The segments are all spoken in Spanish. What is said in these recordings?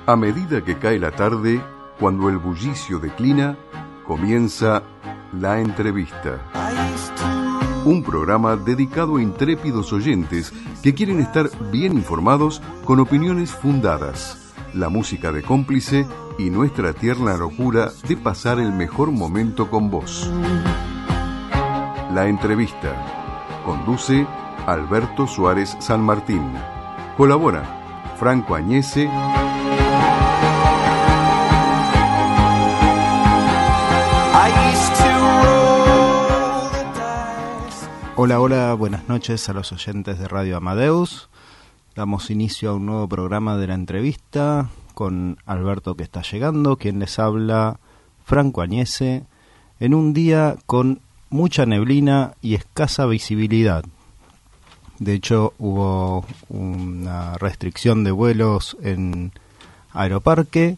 A medida que cae la tarde, cuando el bullicio declina, comienza La Entrevista. Un programa dedicado a intrépidos oyentes que quieren estar bien informados con opiniones fundadas, la música de cómplice y nuestra tierna locura de pasar el mejor momento con vos. La Entrevista. Conduce Alberto Suárez San Martín. Colabora Franco Añese. Hola, buenas noches a los oyentes de Radio Amadeus. Damos inicio a un nuevo programa de La Entrevista con Alberto que está llegando, quien les habla, Franco Añese, en un día con mucha neblina y escasa visibilidad. De hecho, hubo una restricción de vuelos en Aeroparque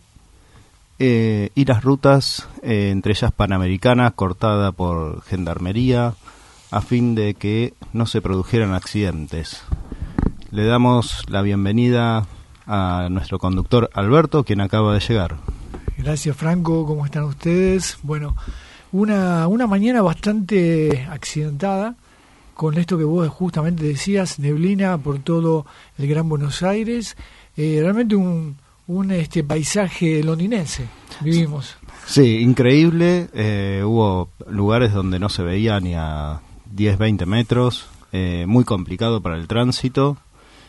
y las rutas, entre ellas Panamericana, cortada por Gendarmería, a fin de que no se produjeran accidentes. Le damos la bienvenida a nuestro conductor Alberto, quien acaba de llegar. Gracias, Franco, ¿cómo están ustedes? Bueno, una mañana bastante accidentada, con esto que vos justamente decías, neblina por todo el Gran Buenos Aires, realmente un paisaje londinense vivimos. Sí, increíble, hubo lugares donde no se veía ni a 10-20 metros, muy complicado para el tránsito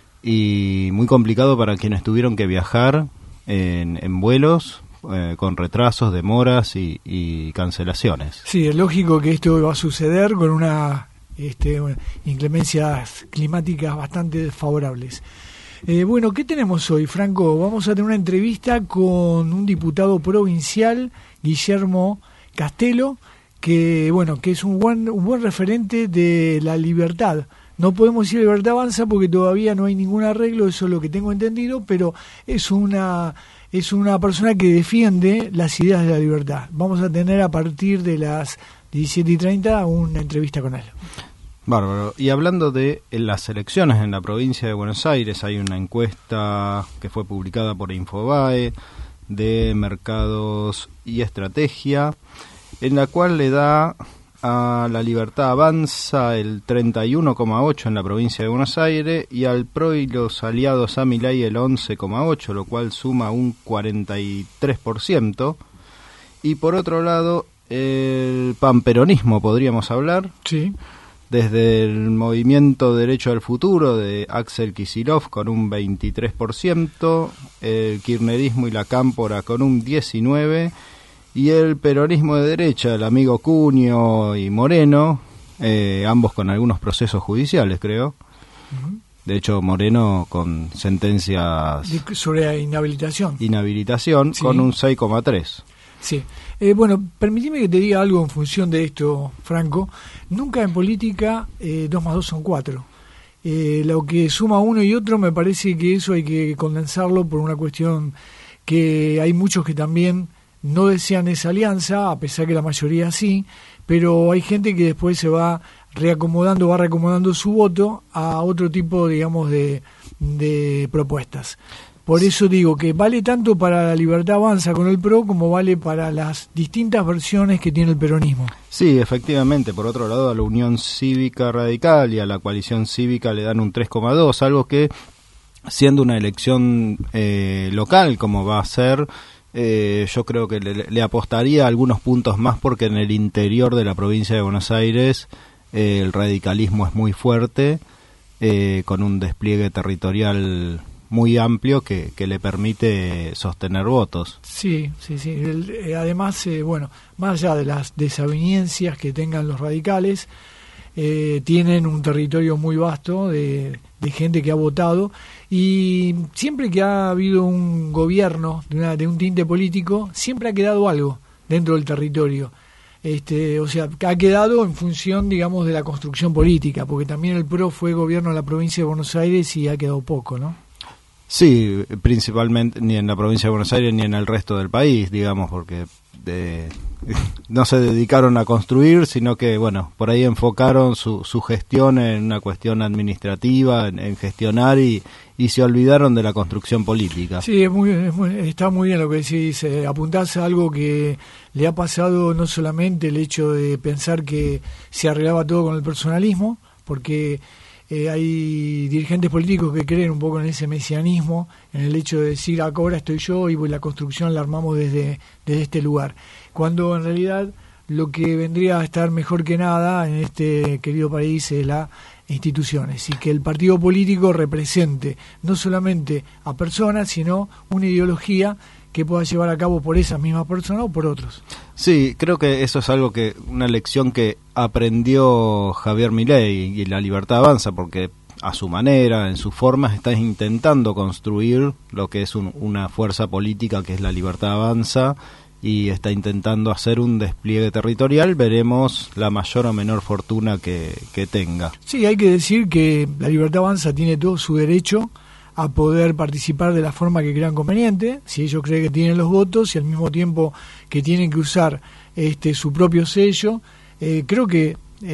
y muy complicado para quienes tuvieron que viajar en vuelos con retrasos, demoras y cancelaciones. Sí, es lógico que esto va a suceder con una inclemencias climáticas bastante desfavorables. Bueno, ¿qué tenemos hoy, Franco? Vamos a tener una entrevista con un diputado provincial, Guillermo Castelo, que es un buen referente de la libertad. No podemos decir libertad avanza porque todavía no hay ningún arreglo, eso es lo que tengo entendido, pero es una persona que defiende las ideas de la libertad. Vamos a tener a partir de las 17:30 una entrevista con él. Bárbaro. Y hablando de las elecciones en la provincia de Buenos Aires, hay una encuesta que fue publicada por Infobae de Mercados y Estrategia, en la cual le da a la Libertad Avanza el 31,8% en la provincia de Buenos Aires y al PRO y los aliados a Milei el 11,8%, lo cual suma un 43%. Y por otro lado, el panperonismo, podríamos hablar. Sí. Desde el Movimiento Derecho al Futuro de Axel Kicillof con un 23%, el kirchnerismo y la cámpora con un 19%, y el peronismo de derecha, el amigo Cunio y Moreno, ambos con algunos procesos judiciales, creo. Uh-huh. De hecho, Moreno con sentencias sobre inhabilitación, sí, con un 6,3%. Sí. Permíteme que te diga algo en función de esto, Franco. Nunca en política 2 más 2 son 4. Lo que suma uno y otro, me parece que eso hay que condensarlo por una cuestión que hay muchos que también no desean esa alianza, a pesar que la mayoría sí, pero hay gente que después se va reacomodando su voto a otro tipo, digamos, de propuestas. Por eso digo que vale tanto para la Libertad Avanza con el PRO como vale para las distintas versiones que tiene el peronismo. Sí, efectivamente. Por otro lado, a la Unión Cívica Radical y a la Coalición Cívica le dan un 3,2, algo que, siendo una elección local como va a ser, yo creo que le apostaría algunos puntos más, porque en el interior de la provincia de Buenos Aires el radicalismo es muy fuerte, con un despliegue territorial muy amplio que le permite sostener votos. Sí. Además, más allá de las desavenencias que tengan los radicales, tienen un territorio muy vasto de gente que ha votado, y siempre que ha habido un gobierno de un tinte político, siempre ha quedado algo dentro del territorio. Ha quedado en función, digamos, de la construcción política, porque también el PRO fue gobierno en la provincia de Buenos Aires y ha quedado poco, ¿no? Sí, principalmente ni en la provincia de Buenos Aires ni en el resto del país, digamos, porque no se dedicaron a construir, sino que, bueno, por ahí enfocaron su gestión en una cuestión administrativa, en gestionar y se olvidaron de la construcción política. Sí, está muy bien lo que decís. Apuntás a algo que le ha pasado, no solamente el hecho de pensar que se arreglaba todo con el personalismo, porque hay dirigentes políticos que creen un poco en ese mesianismo, en el hecho de decir, acá ahora estoy yo y la construcción la armamos desde este lugar. Cuando en realidad lo que vendría a estar mejor que nada en este querido país es las instituciones, y que el partido político represente no solamente a personas, sino una ideología que pueda llevar a cabo por esas mismas personas o por otros. Sí, creo que eso es una lección que aprendió Javier Milei, y La Libertad Avanza, porque a su manera, en sus formas, está intentando construir lo que es una fuerza política que es La Libertad Avanza, y está intentando hacer un despliegue territorial. Veremos la mayor o menor fortuna que tenga. Sí, hay que decir que La Libertad Avanza tiene todo su derecho a poder participar de la forma que crean conveniente, si ellos creen que tienen los votos y al mismo tiempo que tienen que usar su propio sello. Creo que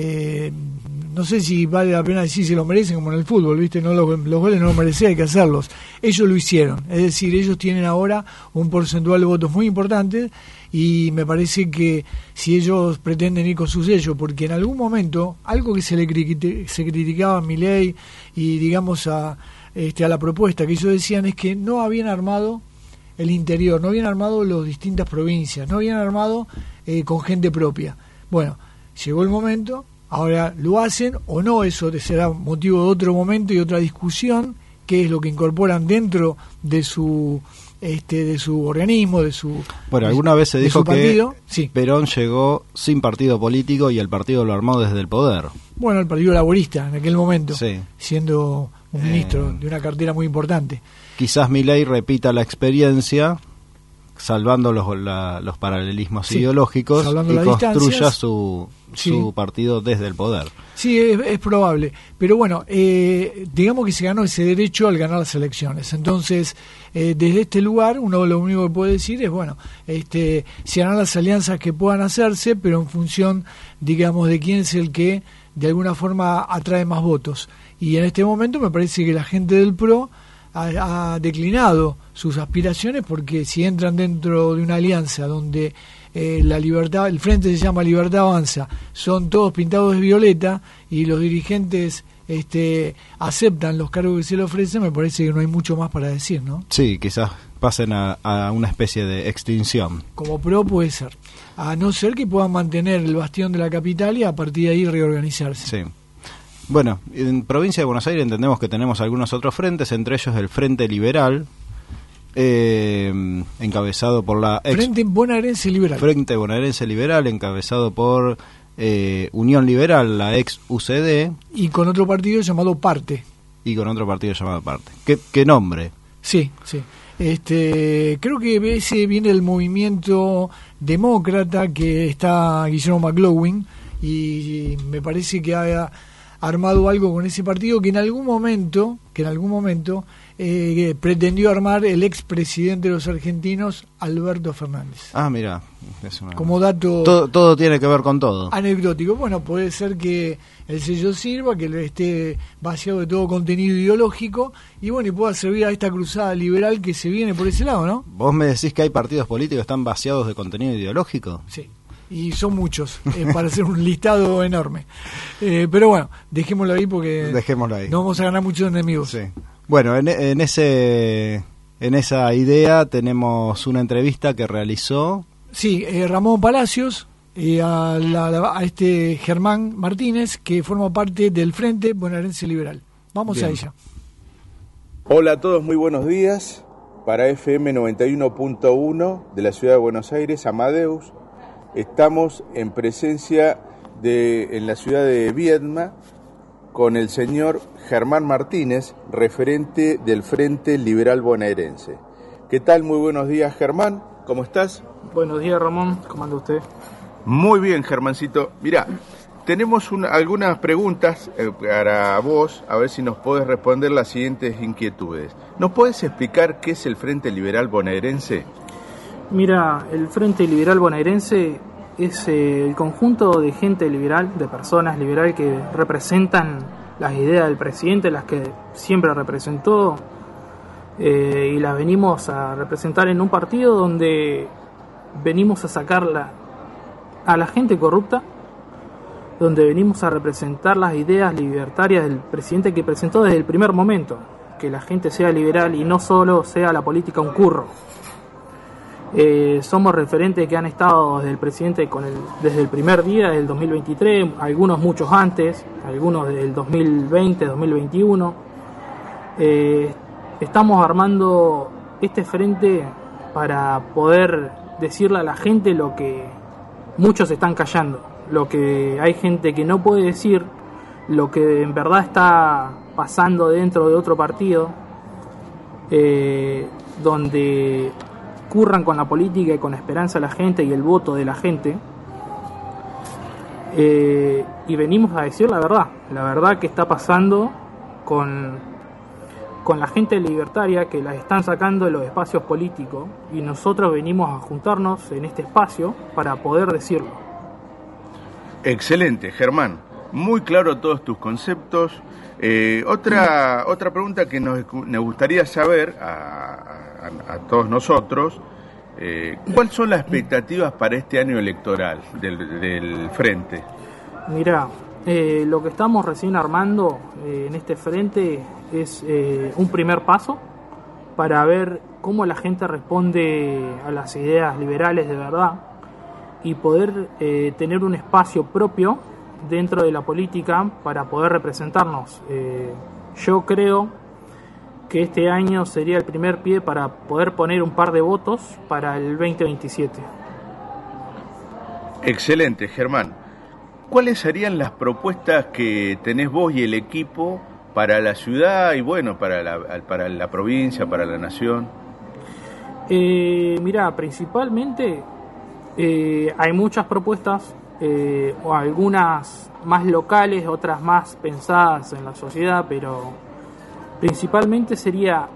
no sé si vale la pena decir si lo merecen, como en el fútbol, ¿viste? No, los goles no lo merecen, hay que hacerlos. Ellos lo hicieron, es decir, ellos tienen ahora un porcentual de votos muy importante, y me parece que si ellos pretenden ir con su sello, porque en algún momento, algo que se criticaba a Milei y digamos a la propuesta que ellos decían, es que no habían armado el interior, no habían armado las distintas provincias, no habían armado con gente propia. Bueno, llegó el momento, ahora lo hacen o no, eso será motivo de otro momento y otra discusión, qué es lo que incorporan dentro de su organismo, Bueno, alguna vez se dijo que sí. Perón llegó sin partido político y el partido lo armó desde el poder. Bueno, el Partido Laborista en aquel momento, sí, siendo un ministro de una cartera muy importante. Quizás Milei repita la experiencia, salvando los paralelismos ideológicos, y construya su partido desde el poder. Sí, es probable. Pero bueno, digamos que se ganó ese derecho al ganar las elecciones. Entonces, desde este lugar, uno lo único que puede decir es, bueno, se harán las alianzas que puedan hacerse, pero en función, digamos, de quién es el que de alguna forma atrae más votos. Y en este momento me parece que la gente del PRO ha declinado sus aspiraciones, porque si entran dentro de una alianza donde la libertad, el frente se llama Libertad Avanza, son todos pintados de violeta y los dirigentes aceptan los cargos que se le ofrecen, me parece que no hay mucho más para decir, ¿no? Sí, quizás pasen a una especie de extinción. Como PRO puede ser, a no ser que puedan mantener el bastión de la capital y a partir de ahí reorganizarse. Sí. Bueno, en Provincia de Buenos Aires entendemos que tenemos algunos otros frentes, entre ellos el Frente Liberal, encabezado por la Frente Bonaerense Liberal. Frente Bonaerense Liberal, encabezado por Unión Liberal, la ex UCD. Y con otro partido llamado Parte. ¿Qué nombre? Sí, sí. Creo que ese viene del movimiento demócrata que está Guillermo McLaughlin, y me parece que ha armado algo con ese partido que en algún momento pretendió armar el expresidente de los argentinos, Alberto Fernández. Ah, mira, como dato todo tiene que ver con todo. Anecdótico. Bueno, puede ser que el sello sirva, que esté vaciado de todo contenido ideológico y bueno, y pueda servir a esta cruzada liberal que se viene por ese lado, ¿no? ¿Vos me decís que hay partidos políticos que están vaciados de contenido ideológico? Sí. Y son muchos, para hacer un listado enorme. Pero bueno, dejémoslo ahí porque no vamos a ganar muchos enemigos. Sí. Bueno, en esa idea tenemos una entrevista que realizó... Sí, Ramón Palacios, a Germán Martínez, que forma parte del Frente Bonaerense Liberal. Vamos a ella. Hola a todos, muy buenos días. Para FM 91.1 de la ciudad de Buenos Aires, Amadeus. Estamos en presencia en la ciudad de Viedma con el señor Germán Martínez, referente del Frente Liberal Bonaerense. ¿Qué tal? Muy buenos días, Germán. ¿Cómo estás? Buenos días, Ramón. ¿Cómo anda usted? Muy bien, Germancito. Mirá, tenemos algunas preguntas para vos, a ver si nos podés responder las siguientes inquietudes. ¿Nos podés explicar qué es el Frente Liberal Bonaerense? Mira, el Frente Liberal Bonaerense es el conjunto de gente liberal, de personas liberal que representan las ideas del presidente, las que siempre representó, y las venimos a representar en un partido donde venimos a sacarla a la gente corrupta, donde venimos a representar las ideas libertarias del presidente que presentó desde el primer momento, que la gente sea liberal y no solo sea la política un curro. Somos referentes que han estado desde el presidente desde el primer día del 2023, algunos muchos antes, algunos del 2020, 2021. Estamos armando este frente para poder decirle a la gente lo que muchos están callando, lo que hay gente que no puede decir, lo que en verdad está pasando dentro de otro partido, donde curran con la política y con la esperanza de la gente y el voto de la gente, y venimos a decir la verdad que está pasando con la gente libertaria, que las están sacando de los espacios políticos, y nosotros venimos a juntarnos en este espacio para poder decirlo. Excelente, Germán. Muy claro todos tus conceptos. Otra pregunta que nos gustaría saber a todos nosotros, ¿cuáles son las expectativas para este año electoral del Frente? Mirá, lo que estamos recién armando en este Frente es un primer paso para ver cómo la gente responde a las ideas liberales de verdad y poder tener un espacio propio dentro de la política para poder representarnos. Yo creo que este año sería el primer pie para poder poner un par de votos para el 2027. Excelente, Germán. ¿Cuáles serían las propuestas que tenés vos y el equipo para la ciudad y bueno, para la provincia, para la nación? Mirá, principalmente hay muchas propuestas, o algunas más locales, otras más pensadas en la sociedad, pero principalmente sería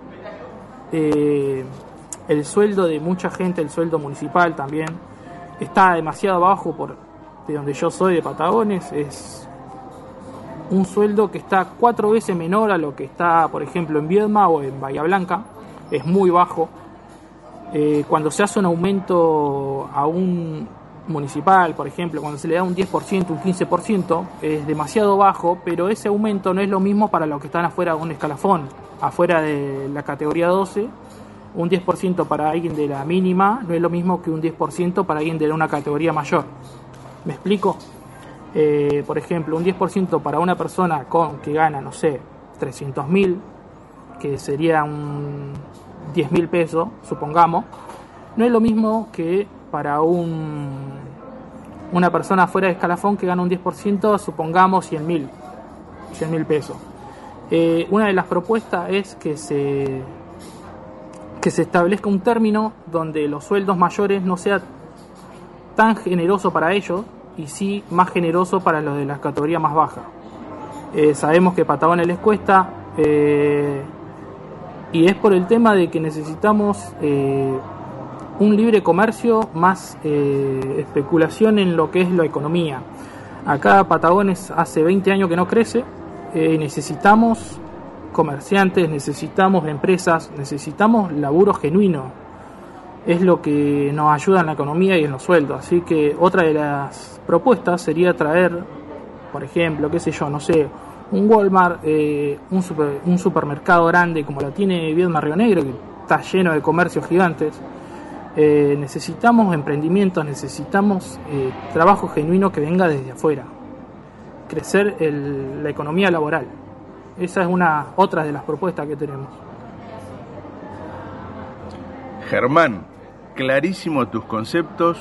el sueldo de mucha gente, el sueldo municipal también está demasiado bajo de donde yo soy, de Patagones. Es un sueldo que está 4 veces menor a lo que está, por ejemplo, en Viedma o en Bahía Blanca. Es muy bajo. Cuando se hace un aumento a un municipal, por ejemplo, cuando se le da un 10%, un 15%, es demasiado bajo, pero ese aumento no es lo mismo para los que están afuera de un escalafón, afuera de la categoría 12. Un 10% para alguien de la mínima no es lo mismo que un 10% para alguien de una categoría mayor. ¿Me explico? Por ejemplo, un 10% para una persona que gana, no sé, 300.000, que sería un 10.000 pesos, supongamos, no es lo mismo que para una persona fuera de escalafón que gana un 10%, supongamos 100.000 pesos. Una de las propuestas es que se establezca un término donde los sueldos mayores no sea tan generoso para ellos y sí más generoso para los de la categoría más baja. Sabemos que Patagones les cuesta, y es por el tema de que necesitamos un libre comercio más especulación en lo que es la economía. Acá Patagones hace 20 años que no crece, necesitamos comerciantes, necesitamos empresas, necesitamos laburo genuino. Es lo que nos ayuda en la economía y en los sueldos. Así que otra de las propuestas sería traer, por ejemplo, qué sé yo, no sé, un Walmart, un supermercado grande como la tiene Viedma Río Negro, que está lleno de comercios gigantes. Necesitamos emprendimientos, necesitamos trabajo genuino que venga desde afuera, crecer la economía laboral. Esa es otra de las propuestas que tenemos. Germán, clarísimos tus conceptos.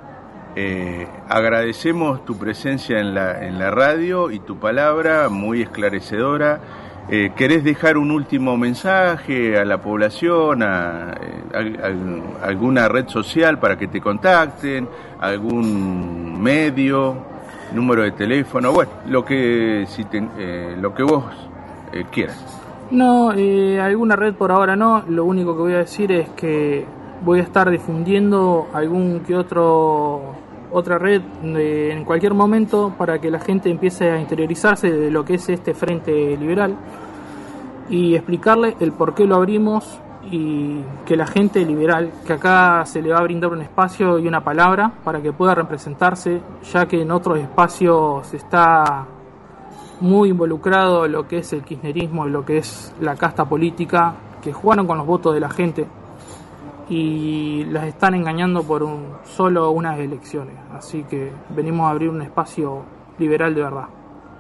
Agradecemos tu presencia en la radio y tu palabra muy esclarecedora. ¿Querés dejar un último mensaje a la población, a alguna red social para que te contacten, algún medio, número de teléfono, bueno, lo que vos quieras? No, alguna red por ahora no. Lo único que voy a decir es que voy a estar difundiendo algún que otro otra red en cualquier momento para que la gente empiece a interiorizarse de lo que es este Frente Liberal y explicarle el por qué lo abrimos y que la gente liberal, que acá se le va a brindar un espacio y una palabra para que pueda representarse, ya que en otros espacios está muy involucrado lo que es el kirchnerismo y lo que es la casta política, que jugaron con los votos de la gente y las están engañando por solo unas elecciones. Así que venimos a abrir un espacio liberal de verdad.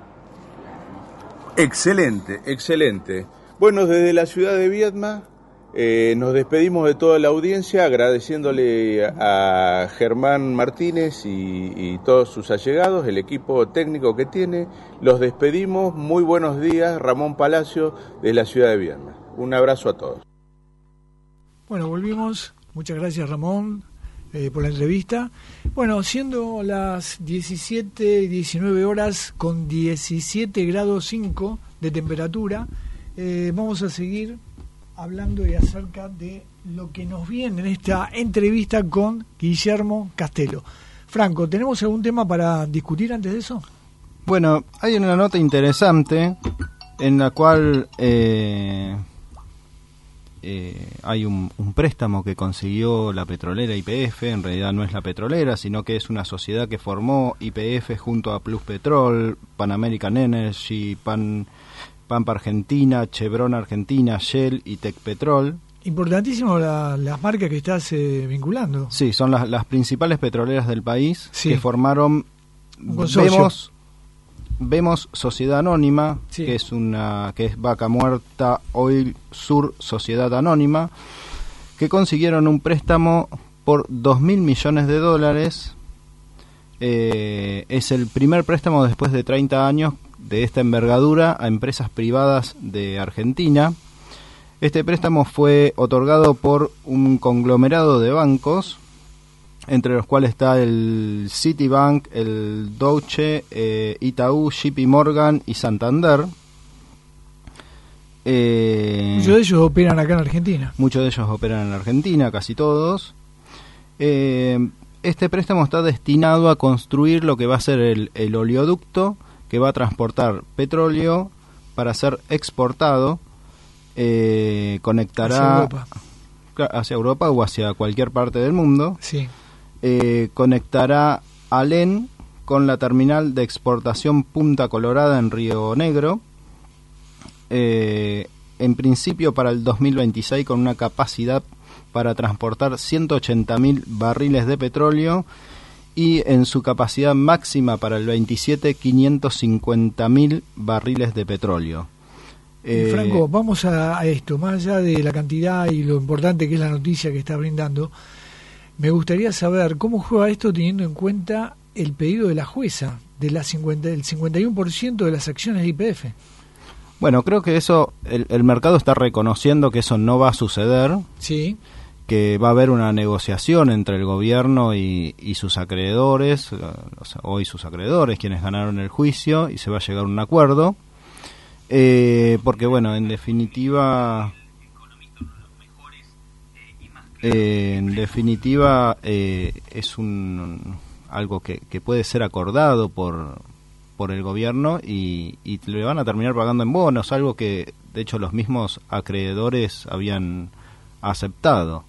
Excelente, excelente. Bueno, desde la ciudad de Viedma nos despedimos de toda la audiencia agradeciéndole a Germán Martínez y todos sus allegados, el equipo técnico que tiene. Los despedimos. Muy buenos días, Ramón Palacio, de la ciudad de Viedma. Un abrazo a todos. Bueno, volvimos. Muchas gracias, Ramón, por la entrevista. Bueno, siendo las 17:19 horas con 17 grados 5 de temperatura, vamos a seguir hablando acerca de lo que nos viene en esta entrevista con Guillermo Castelo. Franco, ¿tenemos algún tema para discutir antes de eso? Bueno, hay una nota interesante en la cual hay un préstamo que consiguió la petrolera YPF. En realidad no es la petrolera, sino que es una sociedad que formó YPF junto a Plus Petrol, Pan American Energy, Pampa Argentina, Chevron Argentina, Shell y Tecpetrol. Importantísimo las marcas que estás vinculando. Sí, son las principales petroleras del país, sí, que formaron Vemos Sociedad Anónima, sí, que es Vaca Muerta Oil Sur Sociedad Anónima, que consiguieron un préstamo por $2.000 millones. Es el primer préstamo después de 30 años de esta envergadura a empresas privadas de Argentina. Este préstamo fue otorgado por un conglomerado de bancos, entre los cuales está el Citibank, el Deutsche, Itaú, JP Morgan y Santander. Muchos de ellos operan acá en Argentina. Muchos de ellos operan en Argentina, casi todos. Este préstamo está destinado a construir lo que va a ser el oleoducto que va a transportar petróleo para ser exportado, conectará hacia Europa o hacia cualquier parte del mundo. Sí. Conectará Alén con la terminal de exportación Punta Colorada en Río Negro, en principio para el 2026, con una capacidad para transportar 180.000 barriles de petróleo, y en su capacidad máxima para el 27, 550.000 barriles de petróleo. Franco, vamos a esto, más allá de la cantidad y lo importante que es la noticia que está brindando, me gustaría saber cómo juega esto teniendo en cuenta el pedido de la jueza del 51% de las acciones de YPF. Bueno, creo que eso, el mercado está reconociendo que eso no va a suceder. Sí. Que va a haber una negociación entre el gobierno y sus acreedores, hoy sus acreedores, quienes ganaron el juicio, y se va a llegar a un acuerdo, porque bueno, en definitiva es algo que puede ser acordado por el gobierno y le van a terminar pagando en bonos, algo que de hecho los mismos acreedores habían aceptado.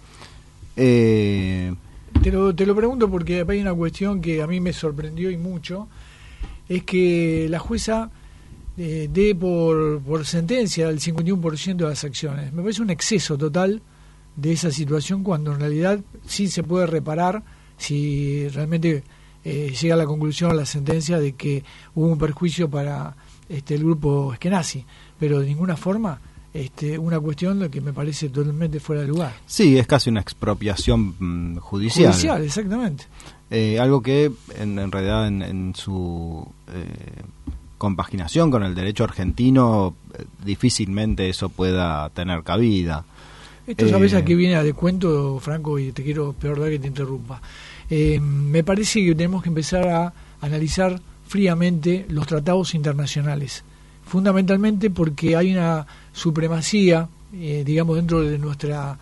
Te lo pregunto porque hay una cuestión que a mí me sorprendió y mucho, es que la jueza dé por sentencia el 51% de las acciones. Me parece un exceso total de esa situación, cuando en realidad sí se puede reparar si realmente llega a la conclusión, a la sentencia, de que hubo un perjuicio para el grupo Eskenazi, pero de ninguna forma una cuestión que me parece totalmente fuera de lugar. Sí, es casi una expropiación judicial. Judicial, exactamente. Algo que en realidad en su compaginación con el derecho argentino difícilmente eso pueda tener cabida. Esto sabes a qué viene a descuento, Franco, y te quiero perdón que te interrumpa. Me parece que tenemos que empezar a analizar fríamente los tratados internacionales, fundamentalmente porque hay una supremacía, digamos, dentro de nuestra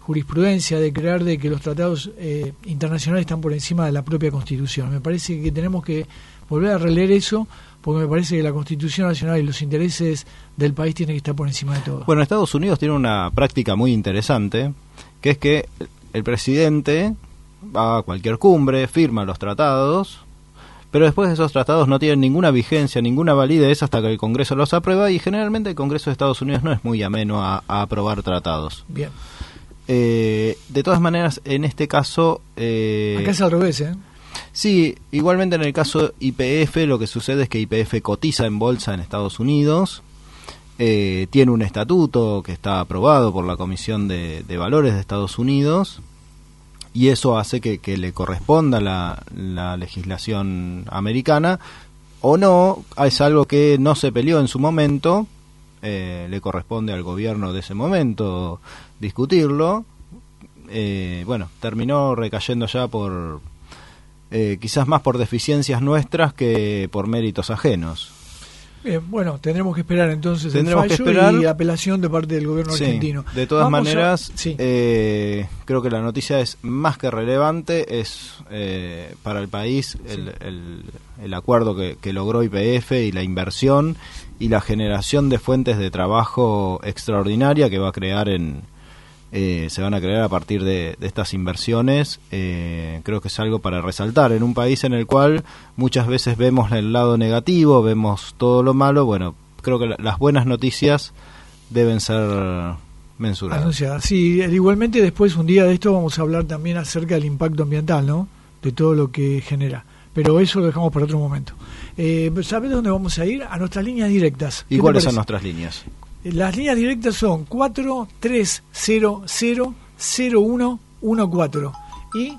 jurisprudencia de creer de que los tratados internacionales están por encima de la propia Constitución. Me parece que tenemos que volver a releer eso, porque me parece que la Constitución Nacional y los intereses del país tienen que estar por encima de todo. Bueno, Estados Unidos tiene una práctica muy interesante, que es que el presidente va a cualquier cumbre, firma los tratados, pero después esos tratados no tienen ninguna vigencia, ninguna validez hasta que el Congreso los aprueba, y generalmente el Congreso de Estados Unidos no es muy ameno a aprobar tratados. Bien. De todas maneras, en este caso... Acá es al revés, ¿eh? Sí, igualmente en el caso YPF lo que sucede es que YPF cotiza en bolsa en Estados Unidos, tiene un estatuto que está aprobado por la Comisión de Valores de Estados Unidos, y eso hace que le corresponda la legislación americana, o no, es algo que no se peleó en su momento, le corresponde al gobierno de ese momento discutirlo. Bueno, terminó recayendo ya por... quizás más por deficiencias nuestras que por méritos ajenos. Bien, bueno, tendremos que esperar entonces el fallo y apelación de parte del gobierno argentino. De todas maneras, creo que la noticia es más que relevante, es para el país el acuerdo que logró YPF y la inversión y la generación de fuentes de trabajo extraordinaria que va a crear se van a crear a partir de estas inversiones. Creo que es algo para resaltar en un país en el cual muchas veces vemos el lado negativo, vemos todo lo malo. Bueno, creo que las buenas noticias deben ser mensuradas. Anunciadas. Sí, igualmente después un día de esto vamos a hablar también acerca del impacto ambiental, ¿no? De todo lo que genera. Pero eso lo dejamos para otro momento. ¿Sabes dónde vamos a ir? A nuestras líneas directas. ¿Y cuáles son nuestras líneas? Las líneas directas son 43000114 y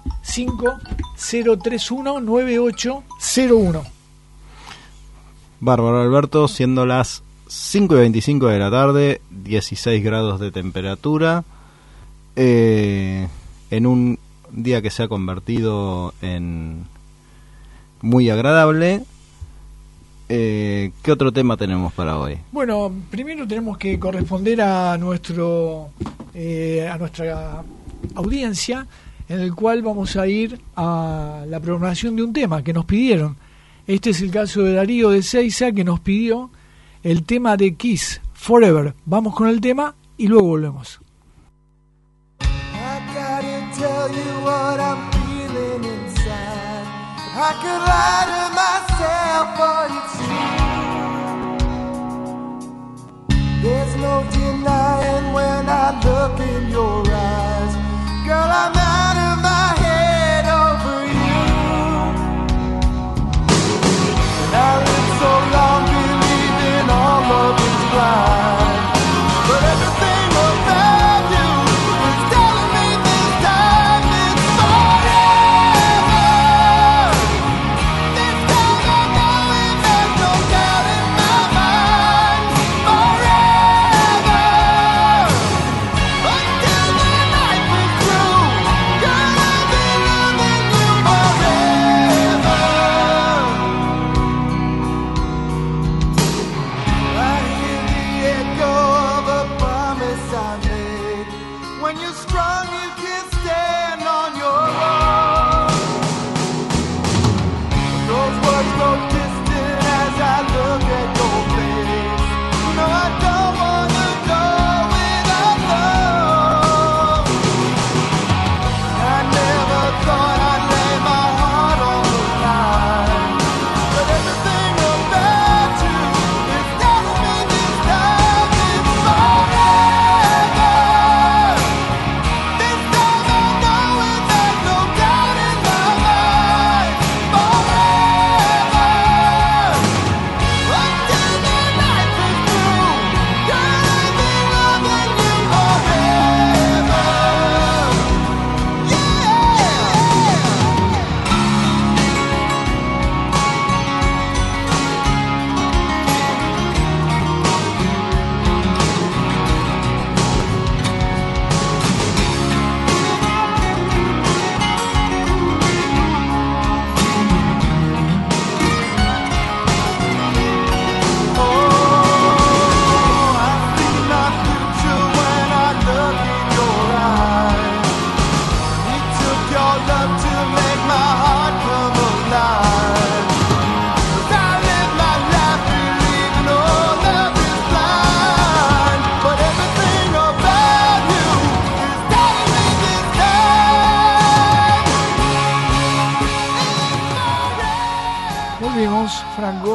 50319801. Bárbaro, Alberto, siendo las 5:25 de la tarde, 16 grados de temperatura, en un día que se ha convertido en muy agradable. ¿Qué otro tema tenemos para hoy? Bueno, primero tenemos que corresponder a nuestra audiencia, en el cual vamos a ir a la programación de un tema que nos pidieron. Este es el caso de Darío de Seiza, que nos pidió el tema de Kiss, Forever. Vamos con el tema y luego volvemos. I could lie to myself, but it's true. There's no denying when I look in your eyes. Girl, I'm out of my head over you. And I lived so long believing all love is blind. But everything about you is telling me this time it's forever. This time I know it's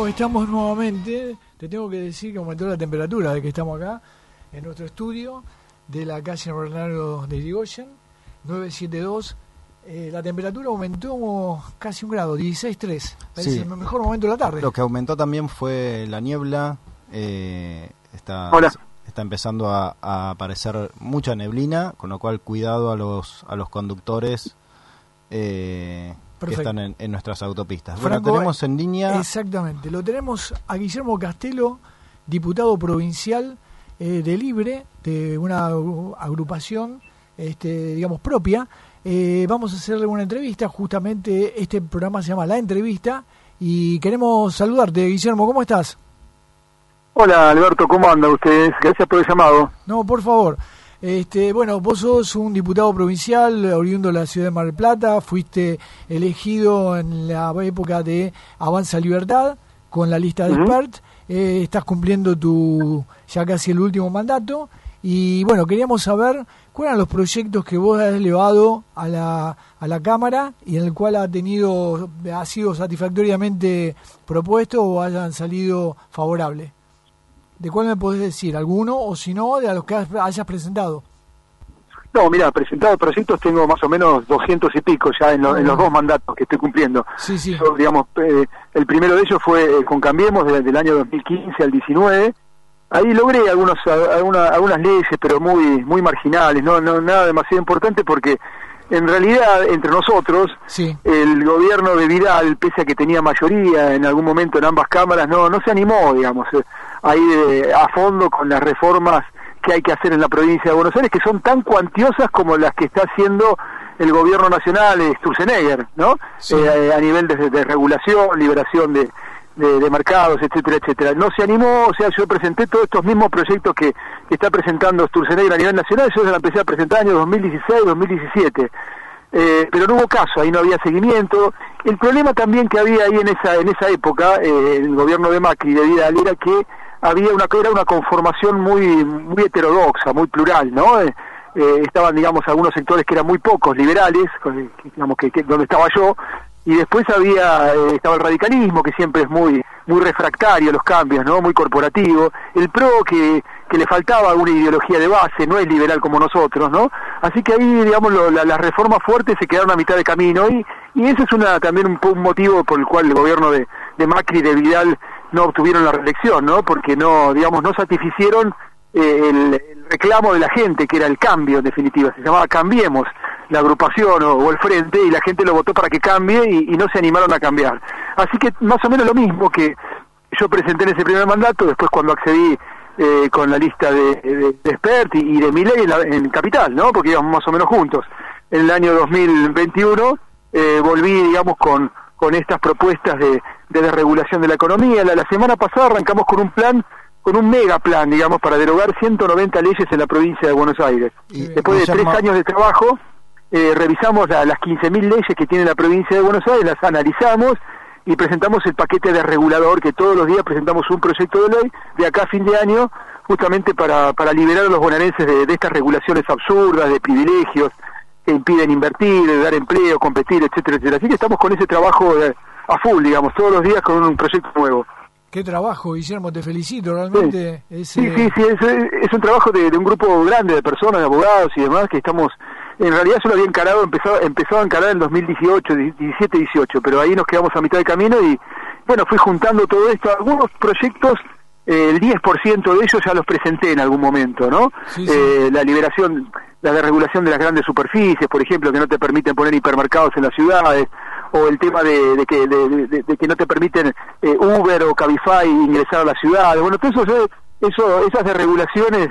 Bueno, estamos nuevamente. Te tengo que decir que aumentó la temperatura de que estamos acá en nuestro estudio de la calle Bernardo de Irigoyen, 972. La temperatura aumentó casi 1 grado, 16,3. Es el mejor momento de la tarde. Lo que aumentó también fue la niebla. Está empezando a aparecer mucha neblina, con lo cual cuidado a los conductores que están en nuestras autopistas. Franco, bueno, tenemos en línea... Exactamente, lo tenemos a Guillermo Castelo, diputado provincial de Libre, de una agrupación digamos propia. Vamos a hacerle una entrevista, justamente este programa se llama La Entrevista, y queremos saludarte, Guillermo, ¿cómo estás? Hola Alberto, ¿cómo andan ustedes? Gracias por el llamado. No, por favor. Bueno, vos sos un diputado provincial oriundo de la ciudad de Mar del Plata, fuiste elegido en la época de Avanza Libertad con la lista de Expert, estás cumpliendo ya casi el último mandato, y bueno, queríamos saber cuáles eran los proyectos que vos has elevado a la Cámara y en el cual ha sido satisfactoriamente propuesto o hayan salido favorables. ¿De cuál me podés decir? ¿Alguno o si no, de los que hayas presentado? No, mira, presentado proyectos tengo más o menos 200 y pico ya en los 2 mandatos que estoy cumpliendo. Sí. Yo, digamos, el primero de ellos fue con Cambiemos desde el año 2015 al 19. Ahí logré algunas leyes, pero muy marginales, no nada demasiado importante, porque en realidad entre nosotros el gobierno de Vidal, pese a que tenía mayoría en algún momento en ambas cámaras, no se animó, digamos, a ir a fondo con las reformas que hay que hacer en la provincia de Buenos Aires, que son tan cuantiosas como las que está haciendo el gobierno nacional, Sturzenegger, ¿no? Sí. A nivel de regulación, liberación de mercados, etcétera, etcétera. No se animó, o sea, yo presenté todos estos mismos proyectos que está presentando Sturzenegger a nivel nacional. Yo se la empecé a presentar en el año 2016, 2017. Pero no hubo caso, ahí no había seguimiento. El problema también que había ahí en esa época, el gobierno de Macri, de Vidal, era que era una conformación muy heterodoxa, muy plural, ¿no? Estaban, digamos, algunos sectores que eran muy pocos, liberales, digamos, que donde estaba yo, y después estaba el radicalismo, que siempre es muy refractario a los cambios, ¿no? Muy corporativo. El PRO, que le faltaba una ideología de base, no es liberal como nosotros, ¿no? Así que ahí, digamos, las reformas fuertes se quedaron a mitad de camino, y ese es también un motivo por el cual el gobierno de Macri y de Vidal no obtuvieron la reelección, ¿no? Porque no satisficieron el reclamo de la gente, que era el cambio, en definitiva. Se llamaba Cambiemos, la agrupación o el frente, y la gente lo votó para que cambie y no se animaron a cambiar. Así que más o menos lo mismo que yo presenté en ese primer mandato, después cuando accedí con la lista de Expert y de Milei en Capital, ¿no? Porque íbamos más o menos juntos. En el año 2021 volví, digamos, con estas propuestas de desregulación de la economía. La semana pasada arrancamos con un mega plan, digamos, para derogar 190 leyes en la provincia de Buenos Aires. Después de 3 años de trabajo, revisamos las 15.000 leyes que tiene la provincia de Buenos Aires, las analizamos y presentamos el paquete de regulador, que todos los días presentamos un proyecto de ley de acá a fin de año, justamente para liberar a los bonaerenses de estas regulaciones absurdas, de privilegios que impiden invertir, de dar empleo, competir, etcétera, etcétera. Así que estamos con ese trabajo a full, digamos, todos los días con un proyecto nuevo. Qué trabajo, Guillermo, te felicito, realmente. Sí, es un trabajo de un grupo grande de personas, de abogados y demás, que estamos... En realidad yo lo había empezado a encarar en 2018, 17, 18, pero ahí nos quedamos a mitad de camino y, bueno, fui juntando todo esto. Algunos proyectos, el 10% de ellos ya los presenté en algún momento, ¿no? Sí. La desregulación de las grandes superficies, por ejemplo, que no te permiten poner hipermercados en las ciudades, o el tema de que no te permiten Uber o Cabify ingresar a las ciudades. Bueno, todo esas desregulaciones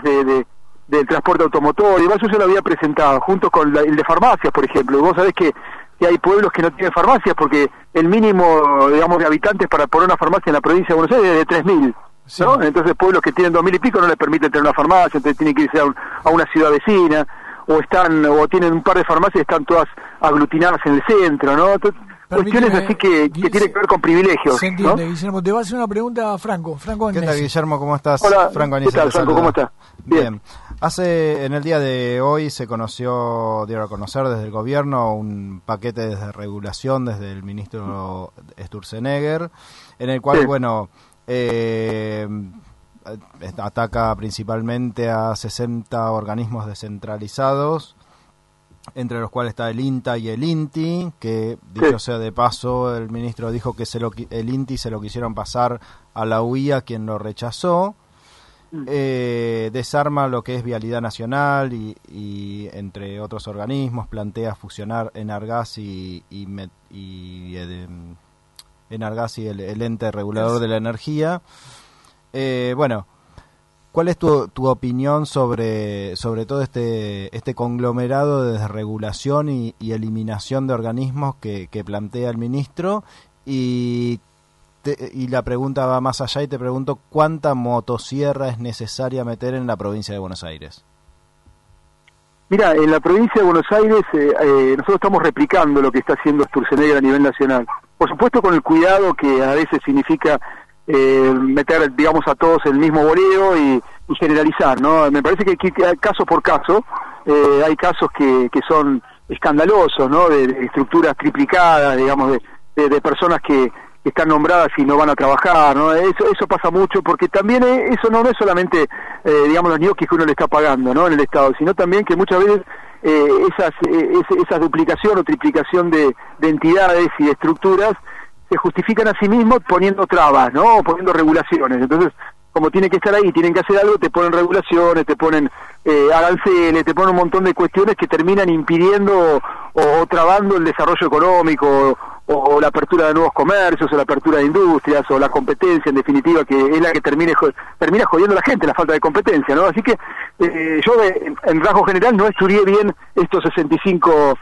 del transporte automotor y demás, yo lo había presentado, junto con el de farmacias, por ejemplo. Vos sabés que hay pueblos que no tienen farmacias porque el mínimo, digamos, de habitantes para poner una farmacia en la provincia de Buenos Aires es de 3.000, ¿no? Sí. Entonces pueblos que tienen 2.000 y pico no les permiten tener una farmacia, entonces tienen que irse a una ciudad vecina, o tienen un par de farmacias y están todas aglutinadas en el centro, ¿no? Entonces, cuestiones así que tienen que ver con privilegios. Se entiende, ¿no? Guillermo. Te va a hacer una pregunta a Franco. Franco ¿Qué tal, Guillermo? ¿Cómo estás? Hola, Franco ¿qué tal, Franco? ¿Cómo estás? Bien. En el día de hoy se dio a conocer desde el gobierno un paquete de regulación desde el ministro Sturzenegger, en el cual, ataca principalmente a 60 organismos descentralizados, entre los cuales está el INTA y el INTI, que, dicho sea de paso, el ministro dijo que el INTI se lo quisieron pasar a la UIA, quien lo rechazó. Desarma lo que es Vialidad Nacional y entre otros organismos, plantea fusionar Enargas y el ente regulador de la energía. ¿Cuál es tu opinión sobre todo este conglomerado de desregulación y eliminación de organismos que plantea el ministro? Y la pregunta va más allá y te pregunto, ¿cuánta motosierra es necesaria meter en la provincia de Buenos Aires? Mira, en la provincia de Buenos Aires nosotros estamos replicando lo que está haciendo Sturzenegger a nivel nacional. Por supuesto con el cuidado que a veces significa meter, digamos, a todos el mismo boleo y generalizar, ¿no? Me parece que caso por caso hay casos que son escandalosos, ¿no? De estructuras triplicadas, digamos, de personas que están nombradas y no van a trabajar, ¿no? Eso pasa mucho, porque también eso no es solamente, digamos, los ñoquis que uno le está pagando, ¿no? En el Estado, sino también que muchas veces esa duplicación o triplicación de entidades y de estructuras se justifican a sí mismos poniendo trabas, ¿no? O poniendo regulaciones. Entonces, como tienen que estar ahí, tienen que hacer algo, te ponen regulaciones, te ponen aranceles, te ponen un montón de cuestiones que terminan impidiendo o trabando el desarrollo económico o la apertura de nuevos comercios, o la apertura de industrias, o la competencia, en definitiva, que es la que termina jodiendo a la gente, la falta de competencia, ¿no? Así que yo, en rasgo general, no estudié bien estos 65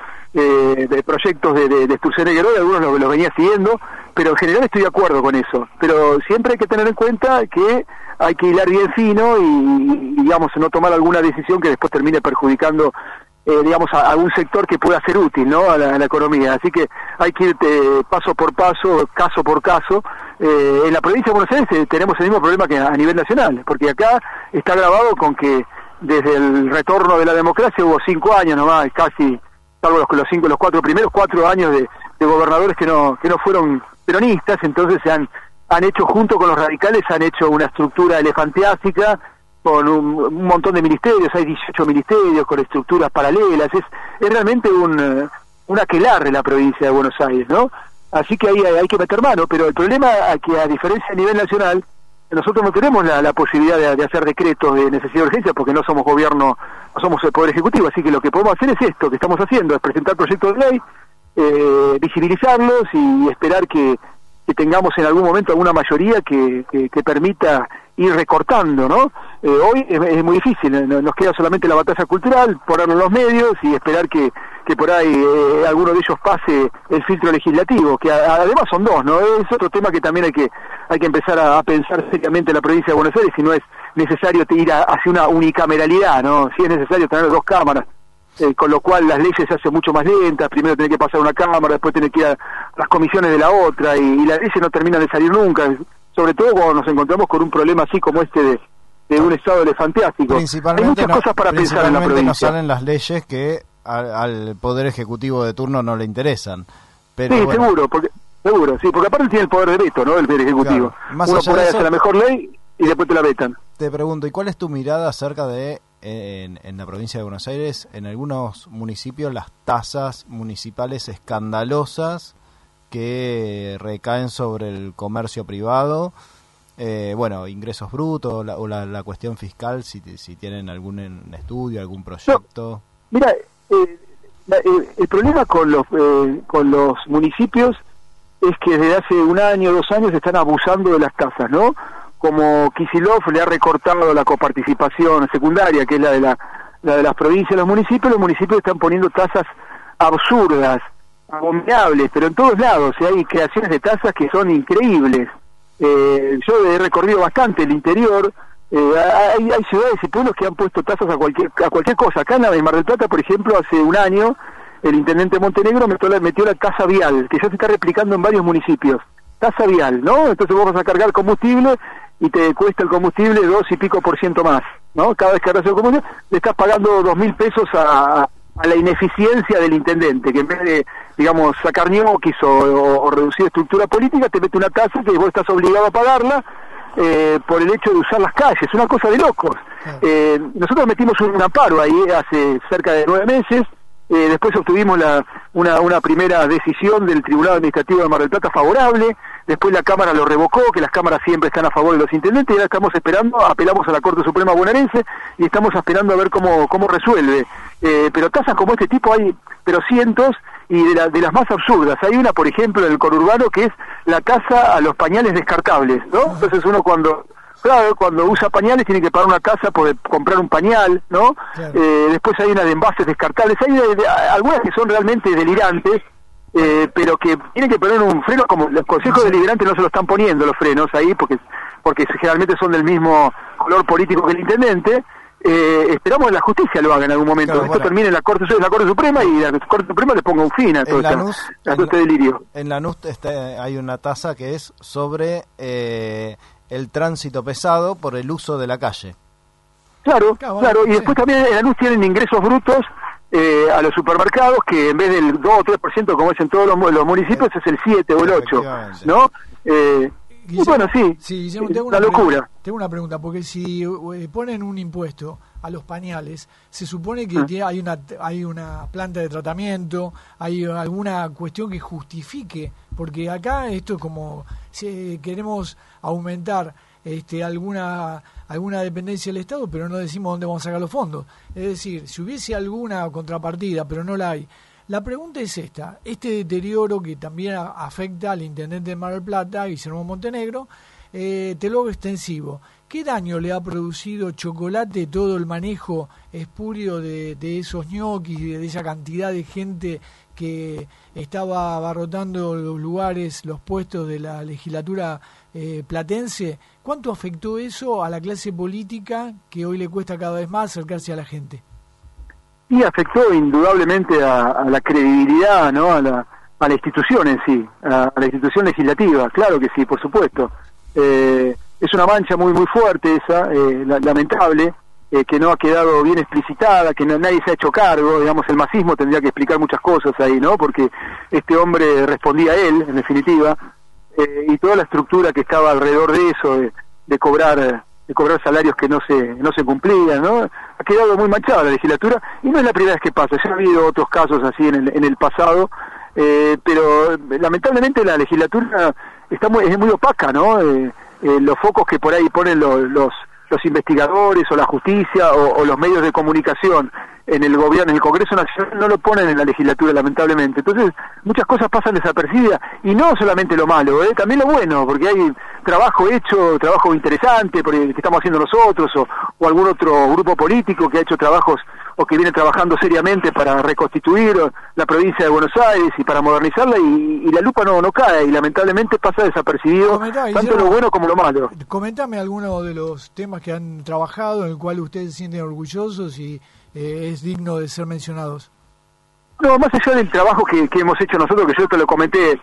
de proyectos de Sturzenegger hoy, algunos los venía siguiendo, pero en general estoy de acuerdo con eso. Pero siempre hay que tener en cuenta que hay que hilar bien fino y digamos, no tomar alguna decisión que después termine perjudicando digamos, a algún sector que pueda ser útil, ¿no? A la economía. Así que hay que ir paso por paso, caso por caso. En la provincia de Buenos Aires tenemos el mismo problema que a nivel nacional, porque acá está grabado con que desde el retorno de la democracia hubo 5 años nomás, casi, salvo los 4 primeros 4 años de gobernadores que no fueron peronistas. Entonces han hecho, junto con los radicales, han hecho una estructura elefantiásica con un montón de ministerios. Hay 18 ministerios con estructuras paralelas. Es realmente un aquelarre la provincia de Buenos Aires, ¿no? Así que ahí hay que meter mano, pero el problema es que, a diferencia a nivel nacional, nosotros no tenemos la posibilidad de hacer decretos de necesidad de urgencia, porque no somos gobierno, no somos el Poder Ejecutivo. Así que lo que podemos hacer es esto que estamos haciendo, es presentar proyectos de ley, visibilizarlos y esperar que tengamos en algún momento alguna mayoría que permita ir recortando, ¿no? Hoy es muy difícil, nos queda solamente la batalla cultural, ponerlo en los medios y esperar que por ahí alguno de ellos pase el filtro legislativo, que además son 2, ¿no? Es otro tema que también hay que empezar a pensar seriamente en la provincia de Buenos Aires, si no es necesario ir hacia una unicameralidad, ¿no? Si es necesario tener 2 cámaras. Con lo cual las leyes se hacen mucho más lentas, primero tiene que pasar una cámara, después tiene que ir a las comisiones de la otra, y las leyes no terminan de salir nunca, sobre todo cuando nos encontramos con un problema así como este de un estado elefantiástico. Hay muchas cosas para pensar en la provincia. No salen las leyes que al Poder Ejecutivo de turno no le interesan. Pero sí, bueno. seguro, porque aparte tiene el poder de veto, ¿no? El Poder Ejecutivo. Claro. Más uno allá por ahí de eso, hace la mejor ley y después te la vetan. Te pregunto, ¿y cuál es tu mirada acerca de en la provincia de Buenos Aires, en algunos municipios, las tasas municipales escandalosas que recaen sobre el comercio privado? Ingresos brutos o la cuestión fiscal, si tienen algún estudio, algún proyecto. No, mira, el problema con los municipios es que desde hace 1 año, 2 años están abusando de las tasas, ¿no? Como Kicillof le ha recortado la coparticipación secundaria, que es la de las provincias, los municipios están poniendo tasas absurdas, abominables, pero en todos lados. Hay creaciones de tasas que son increíbles. Yo he recorrido bastante el interior. Hay ciudades y pueblos que han puesto tasas a cualquier cosa. Acá en Mar del Plata, por ejemplo, hace 1 año el intendente Montenegro metió la tasa vial, que ya se está replicando en varios municipios. Tasa vial, ¿no? Entonces vos vas a cargar combustible y te cuesta el combustible 2 y pico % más, ¿no? Cada vez que cargas el combustible le estás pagando 2.000 pesos a la ineficiencia del intendente, que en vez de, digamos, sacar ñoquis o reducir estructura política, te mete una tasa que vos estás obligado a pagarla por el hecho de usar las calles. Una cosa de locos. Nosotros metimos un amparo ahí hace cerca de 9 meses. Después obtuvimos una primera decisión del Tribunal Administrativo de Mar del Plata favorable, después la Cámara lo revocó, que las cámaras siempre están a favor de los intendentes, y ahora estamos esperando, apelamos a la Corte Suprema bonaerense y estamos esperando a ver cómo resuelve. Pero tasas como este tipo hay, pero cientos, y de las más absurdas. Hay una, por ejemplo, en el conurbano, que es la tasa a los pañales descartables, ¿no? Entonces uno cuando usa pañales tiene que pagar una tasa por comprar un pañal, ¿no? Claro. Después hay una de envases descartables. Hay algunas que son realmente delirantes, pero que tienen que poner un freno, como los consejos deliberantes no se lo están poniendo los frenos ahí, porque generalmente son del mismo color político que el intendente. Esperamos que la justicia lo haga en algún momento. Claro, esto termine en la Corte Suprema y la Corte Suprema le ponga un fin a todo este delirio. En Lanús hay una tasa que es sobre el tránsito pesado por el uso de la calle. Claro, y después también en Lanús tienen ingresos brutos a los supermercados, que en vez del 2 o 3% como es en todos los municipios, es el 7 o el 8, ¿no? Guillermo, bueno, sí, Guillermo, la locura. Tengo una pregunta, porque si ponen un impuesto a los pañales, se supone que hay una planta de tratamiento, hay alguna cuestión que justifique, porque acá esto es como si queremos aumentar alguna dependencia del Estado, pero no decimos dónde vamos a sacar los fondos. Es decir, si hubiese alguna contrapartida, pero no la hay. La pregunta es esta: este deterioro que también afecta al intendente de Mar del Plata, Guillermo Montenegro, te lo hago extensivo. ¿Qué daño le ha producido Chocolate todo el manejo espurio de esos ñoquis y de esa cantidad de gente que estaba abarrotando los lugares, los puestos de la legislatura platense? ¿Cuánto afectó eso a la clase política, que hoy le cuesta cada vez más acercarse a la gente? Y afectó indudablemente a la credibilidad, ¿no? A la institución en sí, a la institución legislativa, claro que sí, por supuesto. Es una mancha muy muy fuerte esa, lamentable, que no ha quedado bien explicitada, que nadie se ha hecho cargo. Digamos, el masismo tendría que explicar muchas cosas ahí, ¿no? Porque este hombre respondía a él, en definitiva, y toda la estructura que estaba alrededor de eso, de cobrar salarios que no se cumplían, ¿no? Ha quedado muy manchada la legislatura, y no es la primera vez que pasa. Ya ha habido otros casos así en el pasado, pero lamentablemente la legislatura es muy opaca, ¿no? Los focos que por ahí ponen los investigadores o la justicia o los medios de comunicación en el gobierno, en el Congreso Nacional, no lo ponen en la legislatura, lamentablemente. Entonces muchas cosas pasan desapercibidas, y no solamente lo malo, también lo bueno, porque hay trabajo hecho, trabajo interesante que estamos haciendo nosotros, o algún otro grupo político que ha hecho trabajos o que viene trabajando seriamente para reconstituir la provincia de Buenos Aires y para modernizarla, y la lupa no cae, y lamentablemente pasa desapercibido tanto lo bueno como lo malo. Coméntame algunos de los temas que han trabajado, en el cual ustedes se sienten orgullosos y es digno de ser mencionados. No, más allá del trabajo que hemos hecho nosotros, que yo te lo comenté,